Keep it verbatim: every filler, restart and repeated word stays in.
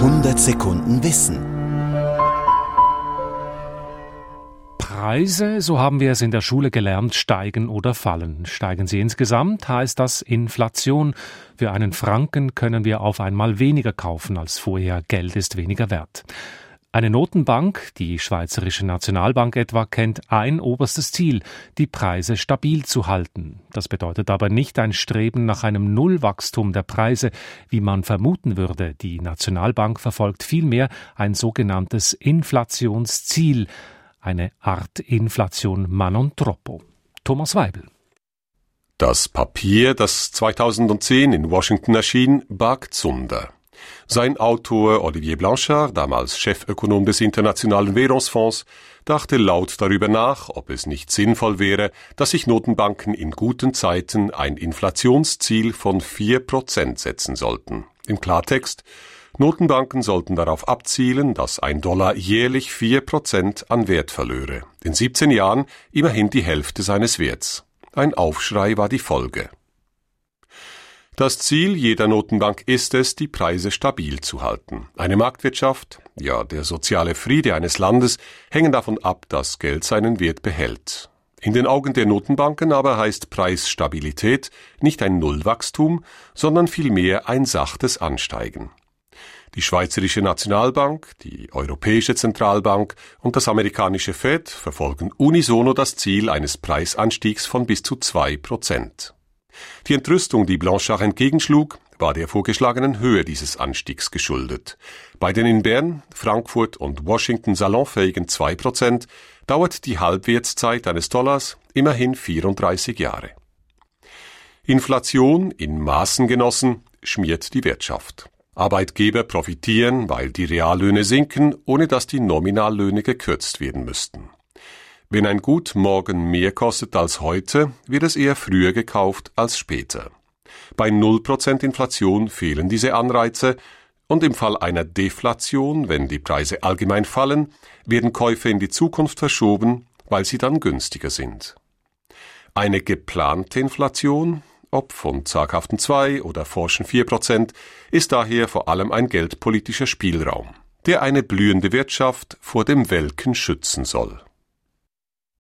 hundert Sekunden Wissen. Preise, so haben wir es in der Schule gelernt, steigen oder fallen. Steigen sie insgesamt, heißt das Inflation. Für einen Franken können wir auf einmal weniger kaufen als vorher. Geld ist weniger wert. Eine Notenbank, die Schweizerische Nationalbank etwa, kennt ein oberstes Ziel, die Preise stabil zu halten. Das bedeutet aber nicht ein Streben nach einem Nullwachstum der Preise, wie man vermuten würde. Die Nationalbank verfolgt vielmehr ein sogenanntes Inflationsziel, eine Art Inflation man non troppo. Thomas Weibel. Das Papier, das zweitausendzehn in Washington erschien, barg Zunder. Sein Autor Olivier Blanchard, damals Chefökonom des Internationalen Währungsfonds, dachte laut darüber nach, ob es nicht sinnvoll wäre, dass sich Notenbanken in guten Zeiten ein Inflationsziel von vier Prozent setzen sollten. Im Klartext: Notenbanken sollten darauf abzielen, dass ein Dollar jährlich vier Prozent an Wert verlöre. In siebzehn Jahren immerhin die Hälfte seines Werts. Ein Aufschrei war die Folge. Das Ziel jeder Notenbank ist es, die Preise stabil zu halten. Eine Marktwirtschaft, ja der soziale Friede eines Landes, hängen davon ab, dass Geld seinen Wert behält. In den Augen der Notenbanken aber heißt Preisstabilität nicht ein Nullwachstum, sondern vielmehr ein sachtes Ansteigen. Die Schweizerische Nationalbank, die Europäische Zentralbank und das amerikanische Fed verfolgen unisono das Ziel eines Preisanstiegs von bis zu zwei Prozent. Die Entrüstung, die Blanchard entgegenschlug, war der vorgeschlagenen Höhe dieses Anstiegs geschuldet. Bei den in Bern, Frankfurt und Washington salonfähigen zwei Prozent dauert die Halbwertszeit eines Dollars immerhin vierunddreißig Jahre. Inflation, in Maßen genossen, schmiert die Wirtschaft. Arbeitgeber profitieren, weil die Reallöhne sinken, ohne dass die Nominallöhne gekürzt werden müssten. Wenn ein Gut morgen mehr kostet als heute, wird es eher früher gekauft als später. Bei null Prozent Inflation fehlen diese Anreize und im Fall einer Deflation, wenn die Preise allgemein fallen, werden Käufe in die Zukunft verschoben, weil sie dann günstiger sind. Eine geplante Inflation, ob von zaghaften zwei oder forschen vier Prozent, ist daher vor allem ein geldpolitischer Spielraum, der eine blühende Wirtschaft vor dem Welken schützen soll.